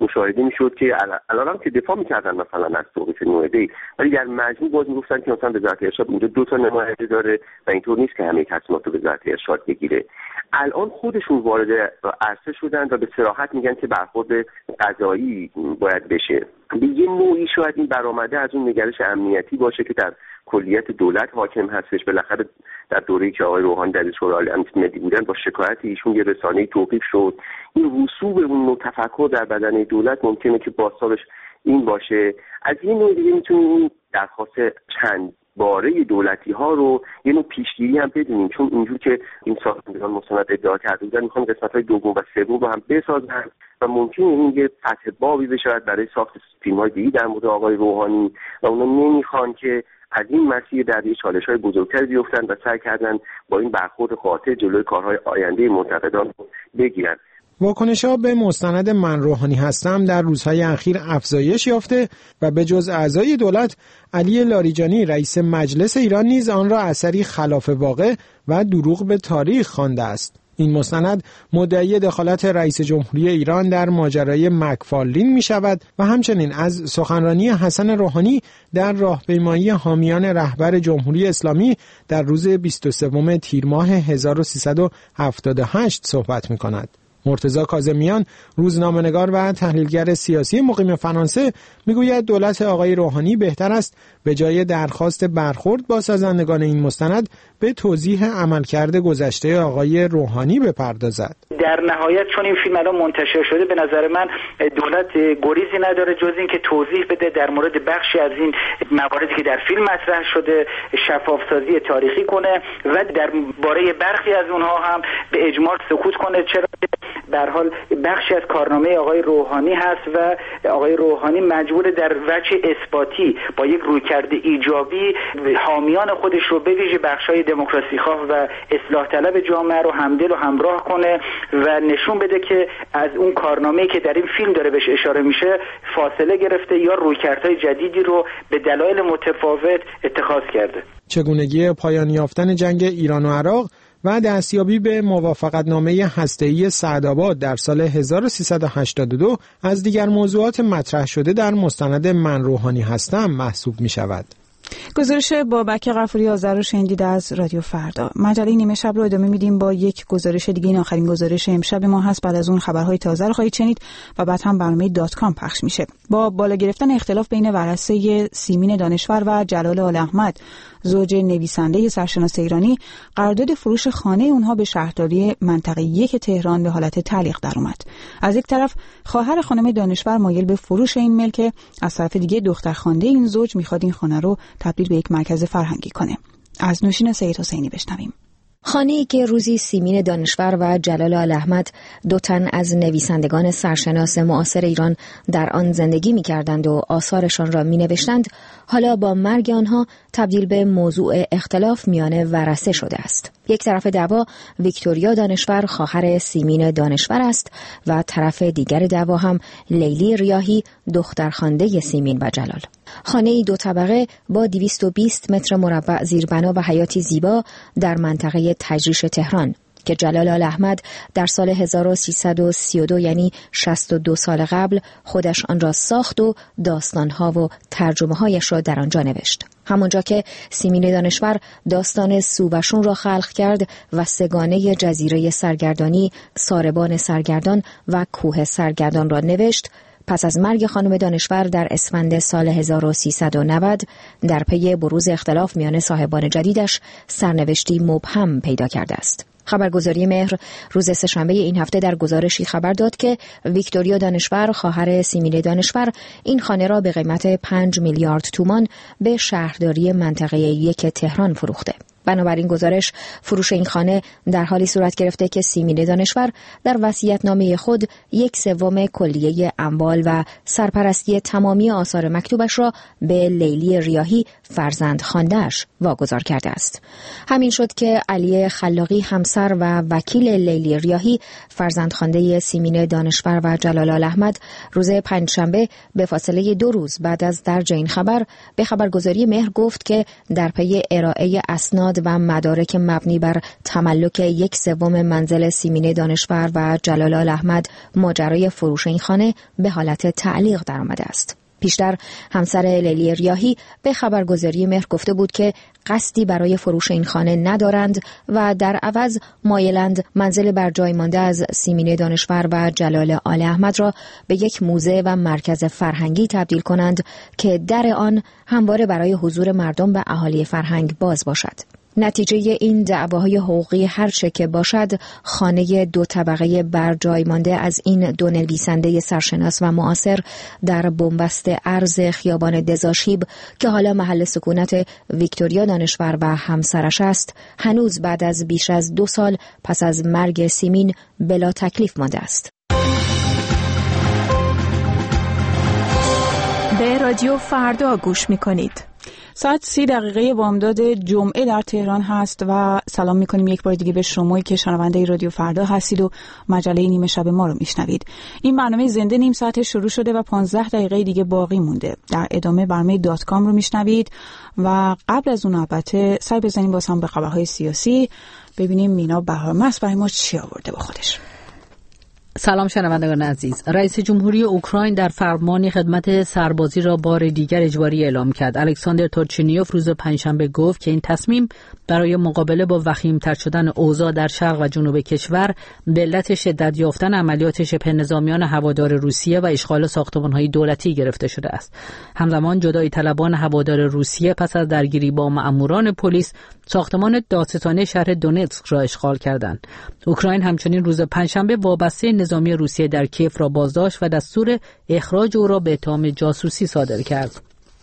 مشاهده میشد که الان که دفاع میکردن مثلا از توقیف نوئدی، ولی در مجموع باز میگفتن که مثلا وزارت ارشاد اونجا 2 تا نماینده داره و اینطور نیست که همه تصمیمات رو وزارت ارشاد بگیره. الان خودشون وارد عرصه شدن و به صراحت میگن که برخورد قضایی باید بشه. به یه نوعی شاید این برآمده از اون نگرش امنیتی باشه که در کلیت دولت حاکم هستش. بالاخره در دوره‌ای که آقای روحانی در شورای امنیت ملی بودن با شکایت ایشون یه رسانه‌ای توقیف شد. این رسوب اون نوع تفکر در بدن دولت ممکنه که بازتابش این باشه. از این نوع دیگه میتونیم این درخواست چند باره دولتی ها رو یه نوع پیشگیری هم بدونیم، چون اینجور که این سازمان‌ها مستند ادعا کرده بودن میخوان قسمت‌های دوم و سوم رو هم بسازن و ممکنه این یه فتح بابی بشه برای ساخت فیلم‌های دیگه در مورد آقای روحانی و اونا نمیخوان که از این مسیر در یه چالش‌های بزرگتر بیفتن و سعی کردن با این برخورد قاطع جلوی کارهای آینده منتقدان رو بگیرن. واکنش‌ها به مستند من روحانی هستم در روزهای اخیر افزایش یافته و به جز اعضای دولت، علی لاریجانی رئیس مجلس ایران نیز آن را اثری خلاف واقع و دروغ به تاریخ خوانده است. این مستند مدعی دخالت رئیس جمهوری ایران در ماجرای مکفارلین می شود و همچنین از سخنرانی حسن روحانی در راهپیمایی حامیان رهبر جمهوری اسلامی در روز 23 تیر ماه 1378 صحبت می کند. مرتضی کاظمیان، روزنامه‌نگار و تحلیلگر سیاسی مقیم فرانسه، میگوید دولت آقای روحانی بهتر است به جای درخواست برخورد با سازندگان این مستند به توضیح عملکرد گذشته آقای روحانی بپردازد. در نهایت چون این فیلم الان منتشر شده، به نظر من دولت گریزی نداره جز این که توضیح بده در مورد بخشی از این مواردی که در فیلم مطرح شده، شفافسازی تاریخی کنه و در باره برخی از اونها هم به اجماع سکوت کنه، چرا به هر حال بخشی از کارنامه آقای روحانی هست و آقای روحانی مجبور در وجه اثباتی با یک رویکرد ایجابی حامیان خودش رو به ویژه بخشای دموکراسی خواه و اصلاح طلب جامعه رو همدل و همراه کنه و نشون بده که از اون کارنامه‌ای که در این فیلم داره بهش اشاره میشه فاصله گرفته یا رویکردهای جدیدی رو به دلایل متفاوت اتخاذ کرده. چگونگی پایان یافتن جنگ ایران و عراق و دستیابی به موافقتنامه هسته‌ای سعدآباد در سال 1382 از دیگر موضوعات مطرح شده در مستند من روحانی هستم محسوب می شود. گزارش بابک غفوری آذر رو شنیدید از رادیو فردا. مجله نیمه شب رو ادامه میدیم با یک گزارش دیگه. این آخرین گزارش امشب ما هست. بعد از اون خبرهای تازه رو خواهید شنید و بعد هم برنامه .com پخش میشه. با بالا گرفتن اختلاف بین ورثه سیمین دانشور و جلال آل احمد، زوج نویسنده سرشناس ایرانی، قرارداد فروش خانه اونها به شهرداری منطقه 1 تهران به حالت تعلیق در اومد. از یک طرف خواهر خانم دانشور مایل به فروش این ملک، از طرف دیگه دخترخوانده این زوج میخواد این خانه رو تبدیل به یک مرکز فرهنگی کنه. از نوشین سید حسینی بشنویم. خانه‌ای که روزی سیمین دانشور و جلال آل احمد، 2 تن از نویسندگان سرشناس معاصر ایران، در آن زندگی می‌کردند و آثارشان را می‌نوشتند، حالا با مرگ آنها تبدیل به موضوع اختلاف میان ورثه شده است. یک طرف دعوا ویکتوریا دانشور خواهر سیمین دانشور است و طرف دیگر دعوا هم لیلی ریاحی دخترخوانده سیمین و جلال. خانه‌ای 2 طبقه با 220 متر مربع زیربنا و حیاتی زیبا در منطقه تجریش تهران که جلال آل احمد در سال 1332 یعنی 62 سال قبل خودش آن را ساخت و داستانها و ترجمه‌هایش را در آنجا نوشت. همونجا که سیمین دانشور داستان سوبشون را خلق کرد و سگانه جزیره سرگردانی، ساربان سرگردان و کوه سرگردان را نوشت، پس از مرگ خانم دانشور در اسفند سال 1390 در پی بروز اختلاف میان صاحبان جدیدش سرنوشتی مبهم پیدا کرده است. خبرگزاری مهر روز سه‌شنبه این هفته در گزارشی خبر داد که ویکتوریا دانشور خواهر سیمین دانشور این خانه را به قیمت 5 میلیارد تومان به شهرداری منطقه 1 تهران فروخته. بنابراین گزارش فروش این خانه در حالی صورت گرفته که سیمین دانشور در وصیت‌نامه خود 1/3 کلیه اموال و سرپرستی تمامی آثار مکتوبش را به لیلی ریاحی فرزند خوانده‌اش واگذار کرده است. همین شد که علی خلاقی همسر و وکیل لیلی ریاحی فرزند خوانده سیمین دانشور و جلال آل احمد روز پنجشنبه به فاصله 2 روز بعد از درج این خبر به خبرگزاری مهر گفت که در پی ارائه اسناد اسناد و مدارک مبنی بر تملک 1/3 منزل سیمین دانشور و جلال احمد ماجرای فروش این خانه به حالت تعلیق درآمده است. پیشتر همسر لیلی ریاحی به خبرگزاری مهر گفته بود که قصدی برای فروش این خانه ندارند و در عوض مایلند منزل بر جای مانده از سیمین دانشور و جلال احمد را به یک موزه و مرکز فرهنگی تبدیل کنند که در آن همواره برای حضور مردم و اهالی فرهنگ باز باشد. نتیجه این دعواهای حقوقی هر چه که باشد، خانه 2 طبقه بر جای مانده از این 2 نویسنده سرشناس و معاصر در بنبست ارض خیابان دزاشیب که حالا محل سکونت ویکتوریا دانشور و همسرش است، هنوز بعد از بیش از 2 سال پس از مرگ سیمین بلا تکلیف مانده است. به رادیو فردا گوش می‌کنید. ساعت 30 بامداد جمعه در تهران هست و سلام میکنیم یک بار دیگه به شمایی که شنونده رادیو فردا هستید و مجله نیمه شب ما رو میشنوید. این برنامه زنده نیم ساعت شروع شده و 15 دقیقه دیگه باقی مونده. در ادامه برنامه .com رو میشنوید و قبل از اون البته سعی بزنیم باز هم به خبرهای سیاسی، ببینیم مینا بهارمست برای ما چی آورده با خودش. سلام شنوندگان عزیز. رئیس جمهوری اوکراین در فرمانی خدمت سربازی را بار دیگر اجباری اعلام کرد. الکساندر تورچنیوف روز پنجشنبه گفت که این تصمیم برای مقابله با وخیم‌تر شدن اوضاع در شرق و جنوب کشور به علت شدت یافتن عملیات شبه نظامیان هوادار روسیه و اشغال ساختمان‌های دولتی گرفته شده است. همزمان جدایی طلبان هوادار روسیه پس از درگیری با مأموران پلیس ساختمان دادستانی شهر دونتسک را اشغال کردند. اوکراین همچنین روز پنجشنبه وابسته نظامی روسیه در کیف را بازداشت و دستور اخراج او را به اتهام جاسوسی صادر کرد.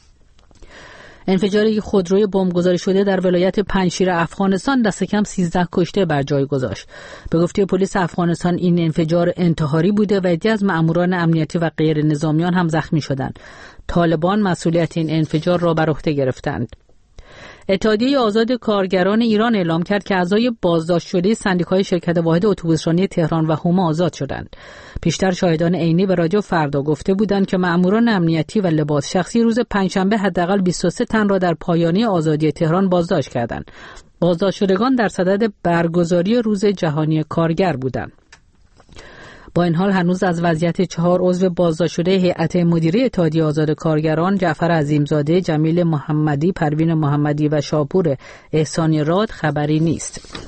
انفجار خودروی بمبگذاری شده در ولایت پنجشیر افغانستان دست کم 13 کشته بر جای گذاشت. به گفته پلیس افغانستان این انفجار انتحاری بوده و عده‌ای از مأموران امنیتی و غیر نظامیان هم زخمی شدند. طالبان مسئولیت این انفجار را بر عهده گرفتند. اتحادیه آزاد کارگران ایران اعلام کرد که اعضای بازداشت شده سندیکای شرکت واحد اتوبوسرانی تهران و هومه آزاد شدند. پیشتر شاهدان عینی به رادیو فردا گفته بودند که مأموران امنیتی و لباس شخصی روز پنجشنبه حداقل 23 تن را در پایانی آزادی تهران بازداشت کردند. بازداشت شدگان در صدد برگزاری روز جهانی کارگر بودند. با این حال هنوز از وضعیت 4 عضو بازداشت شده هیئت مدیره اتحادیه آزاد کارگران جعفر عظیمزاده، جمیل محمدی، پروین محمدی و شاپور احسانی راد خبری نیست.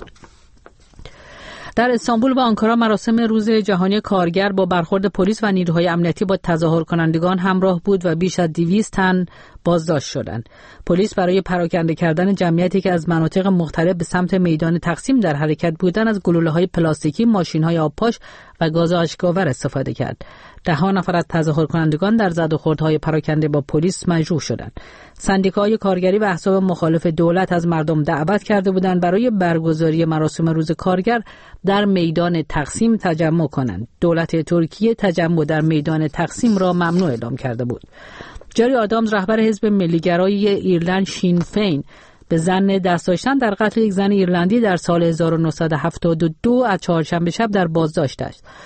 در استانبول و آنکارا مراسم روز جهانی کارگر با برخورد پلیس و نیروهای امنیتی با تظاهر کنندگان همراه بود و بیش از 200 تن بازداشت شدند. پلیس برای پراکنده کردن جمعیتی که از مناطق مختلف به سمت میدان تقسیم در حرکت بودند از گلوله‌های پلاستیکی، ماشین‌های آبپاش و گاز اشک‌آور استفاده کرد. 10 نفر از تظاهر کنندگان در زد و خوردهای پراکنده با پلیس مجروح شدند. سندیکاهای کارگری و احزاب مخالف دولت از مردم دعوت کرده بودند برای برگزاری مراسم روز کارگر در میدان تقسیم تجمع کنند. دولت ترکیه تجمع در میدان تقسیم را ممنوع اعلام کرده بود. جری آدامز رهبر حزب ملیگرایی ایرلند شین فین به ظن دست داشتن در قتل یک زن ایرلندی در سال 1972 از چهارشنبه شب در بازداشت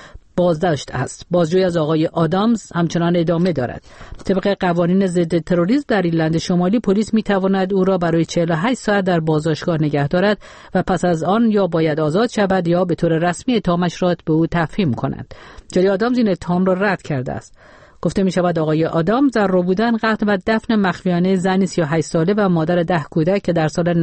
است. بازجویی از آقای آدامز همچنان ادامه دارد. طبق قوانین ضد تروریسم در ایرلند شمالی پلیس میتواند او را برای 48 ساعت در بازداشتگاه نگه دارد و پس از آن یا باید آزاد شود یا به طور رسمی اتهامش را به او تفهیم کند. جری آدامز این اتهام را رد کرده است. گفته می شود آقای آدام در رو بودن، قتل و دفن مخفیانه زنی 38 ساله و مادر 10 کودک که در سال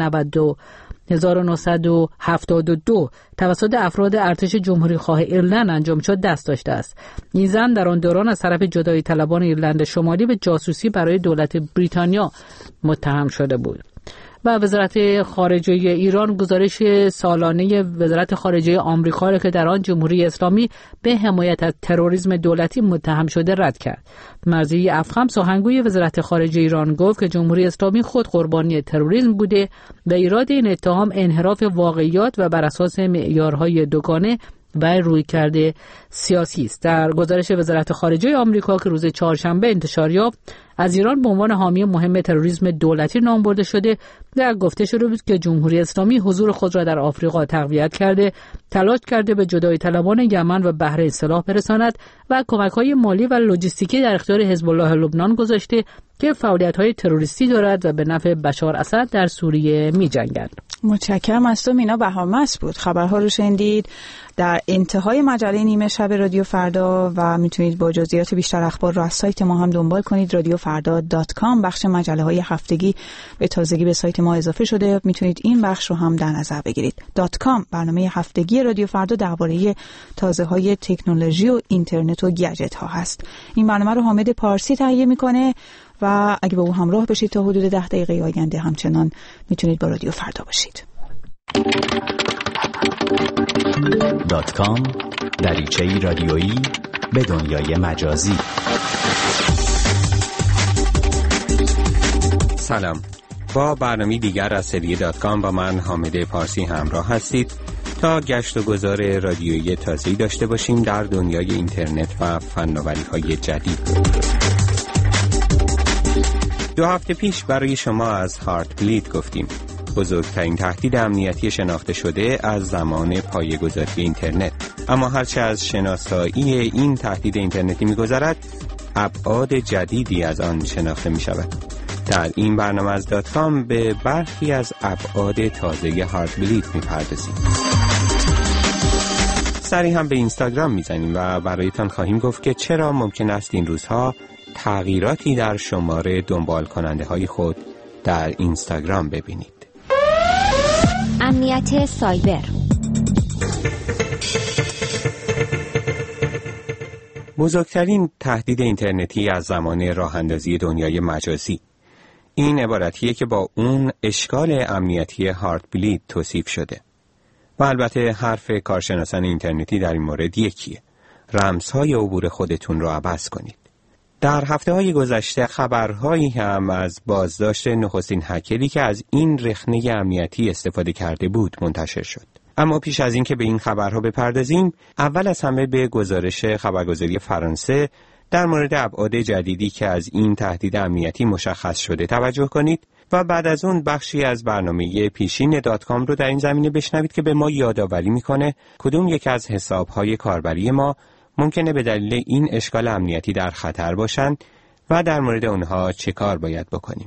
1972 توسط افراد ارتش جمهوری خواه ایرلند انجام شد دست داشته است. این زن در آن دوران از طرف جدایی طلبان ایرلند شمالی به جاسوسی برای دولت بریتانیا متهم شده بود. و وزارت خارجه ایران گزارش سالانه وزارت خارجه آمریکا را که در آن جمهوری اسلامی به حمایت از تروریسم دولتی متهم شده رد کرد. مرضی افخم سخنگوی وزارت خارجه ایران گفت که جمهوری اسلامی خود قربانی تروریسم بوده و ایراد این اتهام انحراف واقعیات و بر اساس معیارهای دوگانه و رویکرد سیاسی است. در گزارش وزارت خارجه آمریکا که روز چهارشنبه انتشار یافت، از ایران به عنوان حامی مهم تروریسم دولتی نام برده شده و گفته شده بود که جمهوری اسلامی حضور خود را در آفریقا تقویت کرده، تلاش کرده به جدایی طلبان یمن و بحرین سلاح برساند و کمک‌های مالی و لوجستیکی در اختیار حزب الله لبنان گذاشته که فعالیت‌های تروریستی دارد و به نفع بشار اسد در سوریه می‌جنگد. متشکرم از تو مینا بهارمست بود. خبرها رو شنیدید در انتهای مجله نیمه شب رادیو فردا و میتونید با جزئیات بیشتر اخبار رو از سایت ما هم دنبال کنید. radiofarda.com. بخش مجله های هفتگی به تازگی به سایت ما اضافه شده، میتونید این بخش رو هم در نظر بگیرید. .com برنامه هفتگی رادیو فردا درباره تازه های تکنولوژی و اینترنت و گجت ها هست. این برنامه رو حامد پارسی تهیه میکنه و اگه با او همراه بشید تا حدود 10 دقیقه آینده همچنان میتونید با رادیو فردا باشید. .com دریچه‌ای رادیویی به دنیای مجازی. سلام، با برنامه دیگر از سری .com با من حامد پارسی همراه هستید تا گشت و گذار رادیویی تازه‌ای داشته باشیم در دنیای اینترنت و فناوری‌های جدید. 2 هفته پیش برای شما از هارت بلید گفتیم، بزرگترین تهدید امنیتی شناخته شده از زمان پایه‌گذاری اینترنت. اما هرچه از شناسایی این تهدید اینترنتی می‌گذرد، ابعاد جدیدی از آن شناخته می‌شود. در این برنامه از .com به برخی از ابعاد تازه هارت بلید می‌پردازیم. سری هم به اینستاگرام می‌زنیم و برایتان خواهیم گفت که چرا ممکن است این روزها تغییراتی در شمار دنبال کننده های خود در اینستاگرام ببینید. امنیت سایبر. بزرگترین تهدید اینترنتی از زمان راه اندازی دنیای مجازی. این عبارتیه که با اون اشکال امنیتی هارت بلید توصیف شده. و البته حرف کارشناسان اینترنتی در این مورد یکیه: رمزهای عبور خودتون رو عوض کنید. در هفته‌های گذشته خبرهایی هم از بازداشت نخستین هکری که از این رخنه امنیتی استفاده کرده بود منتشر شد. اما پیش از این که به این خبرها بپردازیم، اول از همه به گزارش خبرگزاری فرانسه در مورد ابعاد جدیدی که از این تهدید امنیتی مشخص شده توجه کنید و بعد از اون بخشی از برنامه پیشین .com رو در این زمینه بشنوید که به ما یادآوری میکنه کدوم یک از حساب‌های کاربری ما ممکنه به دلیل این اشکال امنیتی در خطر باشند و در مورد اونها چه کار باید بکنیم.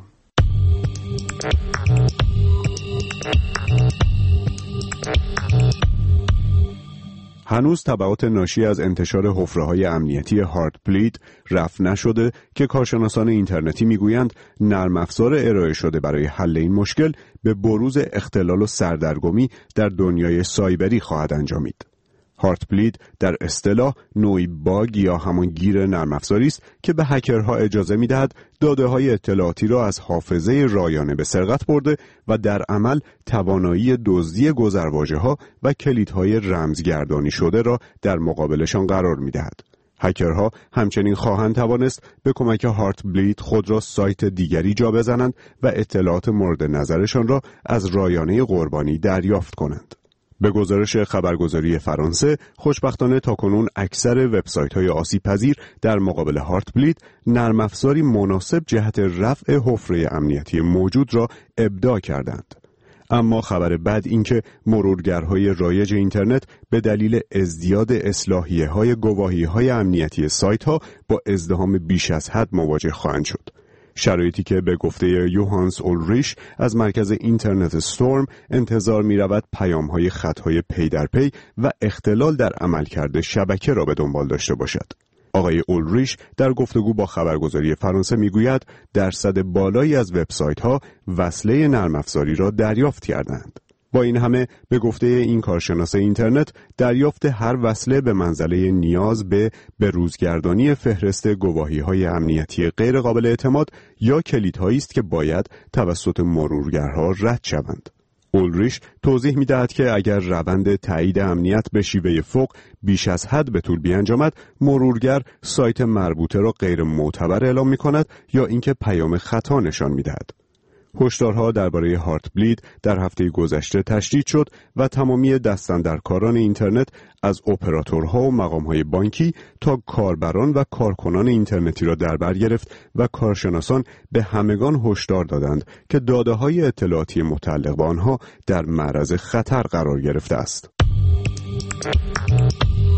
هنوز تبعات ناشی از انتشار حفره‌های امنیتی هارت بلید رفع نشده که کارشناسان اینترنتی میگویند نرم افزار ارائه شده برای حل این مشکل به بروز اختلال و سردرگمی در دنیای سایبری خواهد انجامید. هارت بلید در اصطلاح نوعی باگ یا همان گیر نرم افزاری است که به هکرها اجازه می‌دهد داده‌های اطلاعاتی را از حافظه رایانه به سرقت برده و در عمل توانایی دزدی گذرواژه‌ها و کلیدهای رمزگردانی شده را در مقابلشان قرار می‌دهد. هکرها همچنین خواهند توانست به کمک هارت بلید خود را سایت دیگری جا بزنند و اطلاعات مورد نظرشان را از رایانه قربانی دریافت کنند. به گزارش خبرگزاری فرانسه، خوشبختانه تاکنون اکثر وبسایت‌های آسیب‌پذیر در مقابل هارت بلید نرم افزاری مناسب جهت رفع حفره امنیتی موجود را ابداع کردند. اما خبر بد این که مرورگرهای رایج اینترنت به دلیل ازدیاد اصلاحیه‌های گواهی‌های امنیتی سایت‌ها با ازدحام بیش از حد مواجه خواهند شد. شرایطی که به گفته یوهانس اولریش از مرکز اینترنت استورم انتظار می رود پیام‌های خطای پی در پی و اختلال در عملکرد شبکه را به دنبال داشته باشد. آقای اولریش در گفتگو با خبرگزاری فرانسه می گوید درصد بالایی از وبسایت‌ها وصله نرم افزاری را دریافت کردند. با این همه به گفته این کارشناس اینترنت دریافت هر وصله به منزله نیاز به بروزگردانی فهرست گواهی‌های امنیتی غیر قابل اعتماد یا کلیدهایی است که باید توسط مرورگرها رد شوند. اولریش توضیح می‌دهد که اگر روند تایید امنیت به شیوه فوق بیش از حد به طول بیانجامد، مرورگر سایت مربوطه را غیر معتبر اعلام می‌کند یا اینکه پیام خطا نشان می‌دهد. هشدارها درباره هارت بلید در هفته گذشته تشدید شد و تمامی دستاندرکاران اینترنت از اپراتورها و مقامهای بانکی تا کاربران و کارکنان اینترنتی را در بر گرفت و کارشناسان به همگان هشدار دادند که داده‌های اطلاعاتی متعلق به آنها در معرض خطر قرار گرفته است.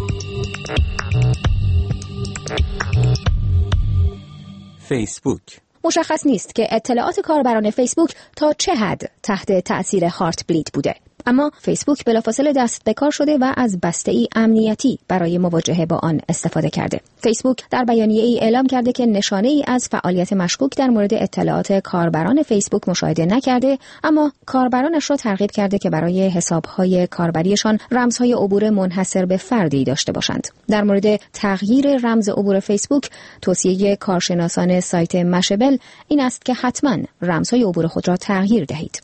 فیسبوک مشخص نیست که اطلاعات کاربران فیسبوک تا چه حد تحت تأثیر هارت بلید بوده. اما فیسبوک بلافاصله دست به کار شده و از بسته‌ای امنیتی برای مواجهه با آن استفاده کرده. فیسبوک در بیانیه‌ای اعلام کرده که نشانه‌ای از فعالیت مشکوک در مورد اطلاعات کاربران فیسبوک مشاهده نکرده، اما کاربرانش را ترغیب کرده که برای حساب‌های کاربریشان رمزهای عبور منحصر به فردی داشته باشند. در مورد تغییر رمز عبور فیسبوک، توصیه کارشناسان سایت مشبل این است که حتماً رمزهای عبور خود را تغییر دهید.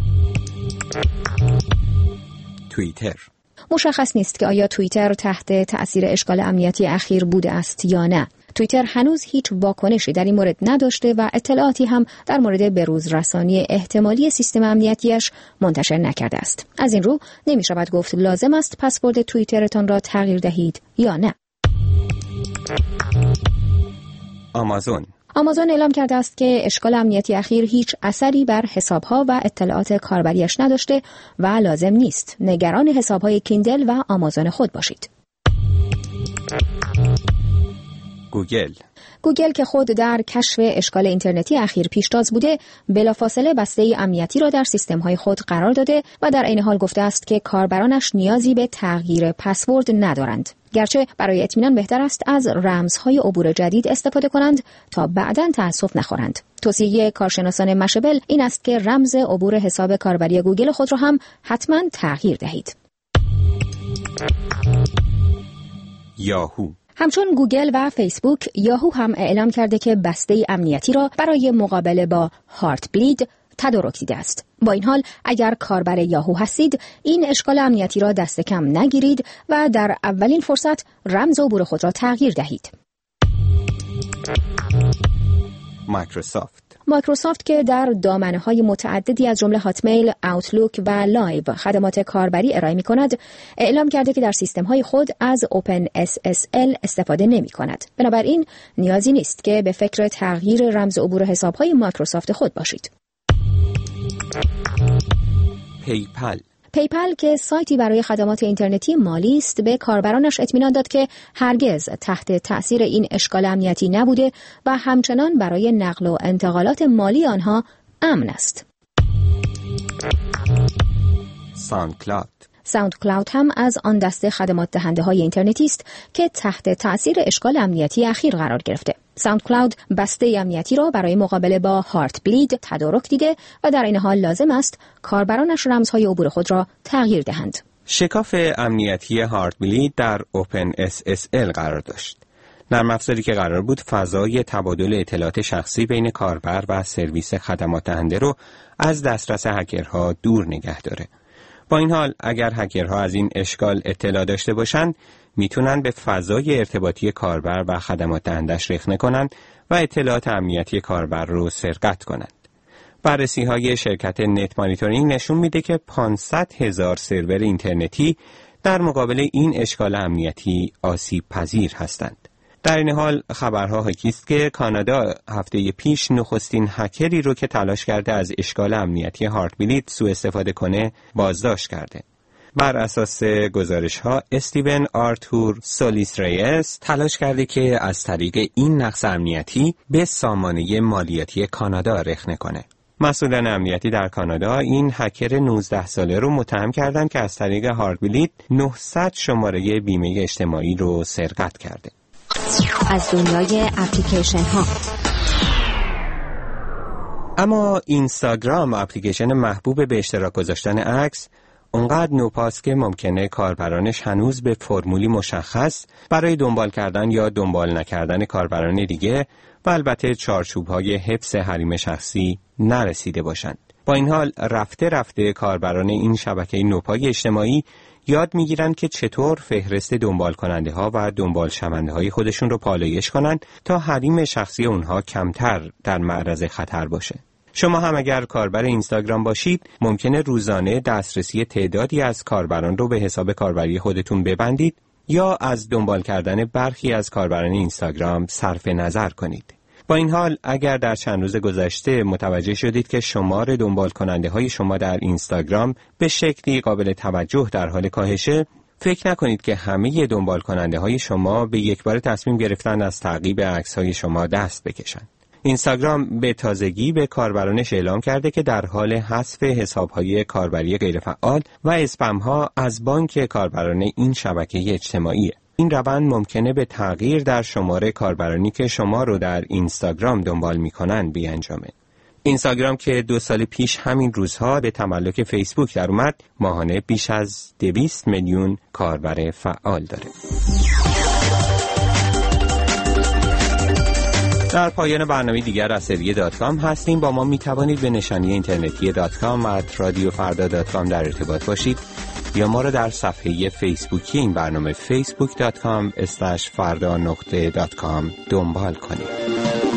توییتر. مشخص نیست که آیا توییتر تحت تأثیر اشکال امنیتی اخیر بوده است یا نه. توییتر هنوز هیچ واکنشی در این مورد نداشته و اطلاعاتی هم در مورد بروزرسانی احتمالی سیستم امنیتیش منتشر نکرده است. از این رو نمی شود گفت لازم است پسورد توییترتان را تغییر دهید یا نه. آمازون اعلام کرده است که اشکال امنیتی اخیر هیچ اثری بر حسابها و اطلاعات کاربریش نداشته و لازم نیست نگران حسابهای کیندل و آمازون خود باشید. گوگل که خود در کشف اشکال اینترنتی اخیر پیشتاز بوده، بلافاصله بسته امنیتی را در سیستم‌های خود قرار داده و در عین حال گفته است که کاربرانش نیازی به تغییر پسورد ندارند. گرچه برای اطمینان بهتر است از رمزهای عبور جدید استفاده کنند تا بعداً تأسف نخورند. توصیه کارشناسان مشبل این است که رمز عبور حساب کاربری گوگل خود را هم حتماً تغییر دهید. یاهو. همچون گوگل و فیسبوک، یاهو هم اعلام کرده که بسته امنیتی را برای مقابله با هارت بلید تدارک دیده است. با این حال اگر کاربر یاهو هستید، این اشکال امنیتی را دست کم نگیرید و در اولین فرصت رمز عبور خود را تغییر دهید. مایکروسافت که در دامنه‌های متعددی از جمله هاتمیل، اوتلوک و لایو خدمات کاربری ارائه می‌کند، اعلام کرده که در سیستم‌های خود از اوپن SSL استفاده نمی‌کند. بنابراین نیازی نیست که به فکر تغییر رمز عبور حساب‌های مایکروسافت خود باشید. پیپل که سایتی برای خدمات اینترنتی مالی است، به کاربرانش اطمینان داد که هرگز تحت تأثیر این اشکال امنیتی نبوده و همچنان برای نقل و انتقالات مالی آنها امن است. ساوندکلاود هم از آن دسته خدمات دهنده های اینترنتی است که تحت تأثیر اشکال امنیتی اخیر قرار گرفته. ساوندکلاود بسته امنیتی را برای مقابله با هارت بلید تدارک دیده و در این حال لازم است کاربرانش رمزهای عبور خود را تغییر دهند. شکاف امنیتی هارت بلید در اوپن SSL قرار داشت. نرم افزاری که قرار بود فضای تبادل اطلاعات شخصی بین کاربر و سرویس خدمات دهنده رو از دسترس هکرها دور نگه داره. با این حال اگر هکرها از این اشکال اطلاع داشته باشند، میتونن به فضای ارتباطی کاربر و خدمات دهندش رخنه کنند و اطلاعات امنیتی کاربر رو سرقت کنند. بررسی‌های شرکت نت مانیتورینگ نشون میده که 500,000 سرور اینترنتی در مقابل این اشکال امنیتی آسیب پذیر هستند. در این حال خبرها حاکی است که کانادا هفته پیش نخستین هکری رو که تلاش کرده از اشکال امنیتی هارت بلید سوء استفاده کنه بازداشت کرده. بر اساس گزارش‌ها استیون آرتور سولیس ریس تلاش کرده که از طریق این نقص امنیتی به سامانه مالیاتی کانادا رخنه کنه. مسئولان امنیتی در کانادا این هکر 19 ساله رو متهم کردند که از طریق هارت بلید 900 شماره بیمه اجتماعی رو سرقت کرده. از دنیای اپلیکیشن ها. اما اینستاگرام، اپلیکیشن محبوب به اشتراک گذاشتن عکس، اونقدر نوپاست که ممکنه کاربرانش هنوز به فرمولی مشخص برای دنبال کردن یا دنبال نکردن کاربران دیگه و البته چارچوب‌های حفظ حریم شخصی نرسیده باشند. با این حال رفته رفته کاربران این شبکه نوپای اجتماعی یاد میگیرن که چطور فهرست دنبال کننده ها و دنبال شونده های خودشون رو پالایش کنن تا حریم شخصی اونها کمتر در معرض خطر باشه. شما هم اگر کاربر اینستاگرام باشید، ممکنه روزانه دسترسی تعدادی از کاربران رو به حساب کاربری خودتون ببندید یا از دنبال کردن برخی از کاربران اینستاگرام صرف نظر کنید. با این حال اگر در چند روز گذشته متوجه شدید که شمار دنبال کننده های شما در اینستاگرام به شکلی قابل توجه در حال کاهشه، فکر نکنید که همه دنبال کننده های شما به یک بار تصمیم گرفتن از تعقیب عکس های شما دست بکشن. اینستاگرام به تازگی به کاربرانش اعلام کرده که در حال حذف حساب‌های کاربری غیرفعال و اسپم‌ها از بانک کاربران این شبکه اجتماعیه. این روند ممکنه به تغییر در شماره کاربرانی که شما رو در اینستاگرام دنبال می‌کنن بیانجامه. اینستاگرام که 2 سال پیش همین روزها به تملک فیسبوک در اومد، ماهانه بیش از 200 میلیون کاربر فعال داره. در پایان برنامه دیگر از سری .com هستیم. با ما می توانید به نشانی اینترنتی .com/radiofarda.com در ارتباط باشید یا ما را در صفحه فیسبوکی این برنامه facebook.com/farda.com دنبال کنید.